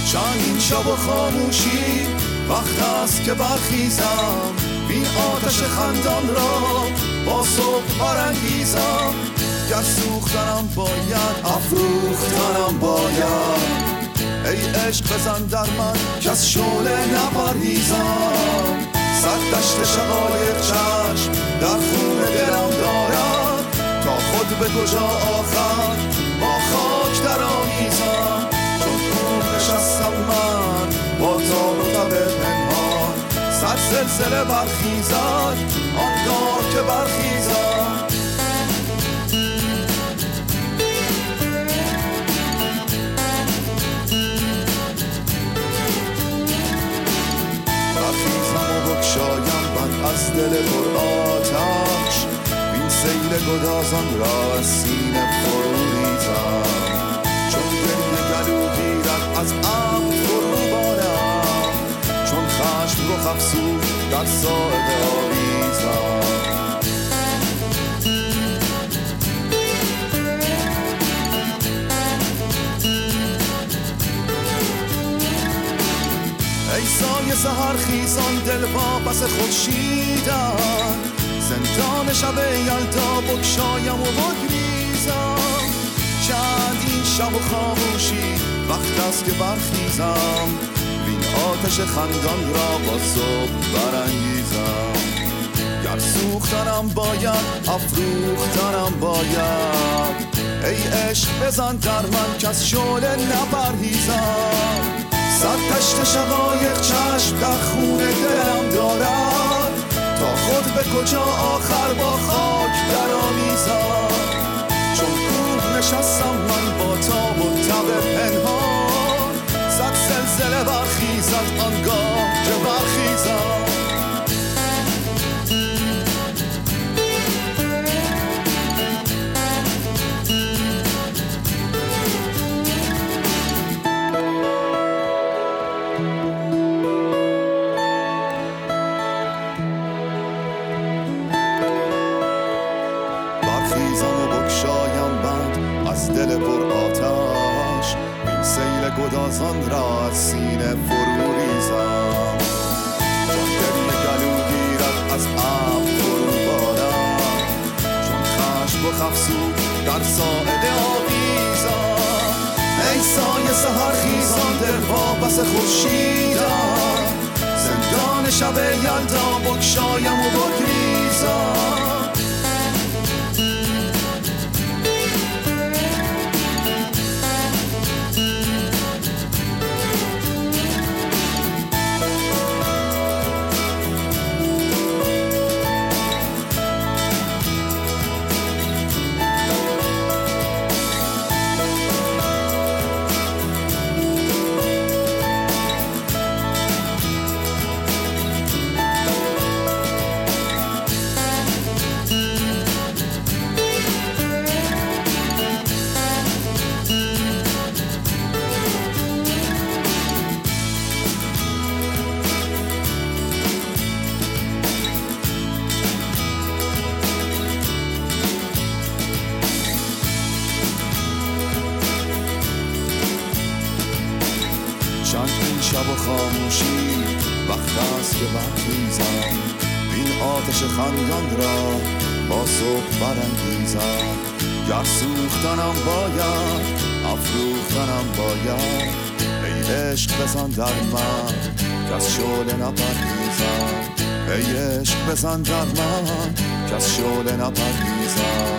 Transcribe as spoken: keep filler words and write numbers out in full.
چند این شب و خاموشی وقت است که برخیزم، این آتش خندان را با صبح برانگیزم. گر سوختنم باید افروختنم باید، ای عشق بزن در من که از شعله نپرهیزم. صد دشت شقایق چشم در خون دلم دارد، تا خود به کجا آخر با خاک در آمیزم. چون خون نشستم من با تاب و تب پنهان، صد زلزله برخیزد آنگاه که برخیزم. برخیزم و بگشایم بند از دل پر آتش، این سیل گدازان را از سینه فرو ریزم. چون گریه گلو گیرد از ابر فرو بارم، چون خشم رخ افسود در ساعد آویزم. ای سایه سحر خیزان دل واپس خورشیدن، زندان شب یلدا بگشایم و بگریزم. چند این شب و خاموشی وقت است که برخیزم، وین آتش خندان را با صبح برانگیزم. گر سوختنم باید افروختنم باید، ای عشق بزن در من که از شعله نپرهیزم. صد تشت شقایق چشم در خون دلم دارد، تا خود به کجا آخر با خاک در آمیزم. چون کوه نشستم من با تاب و تب پنهان، صد زلزله برخیزد آنگاه که برخیزم. برخیزم و بگشایم بند از دل پر آتش، این سیل گدازان را از سینه فرو ریزم. چون گریه گلو گیرد از ابر فرو بارم، چون خشم و افسود در ساعد آویزم. ای سایه سحر خیزان دل واپس خورشیدن، زندان شب یلدا بگشایم و بگریزم. چند این شب و خاموشی وقت است که برخیزم، این آتش خندان را با صبح برانگیزم. گر سوختنم باید افروختنم باید، ای عشق بزن در من که از شعله نپرهیزم. ای عشق بزن در من که از شعله نپرهیزم.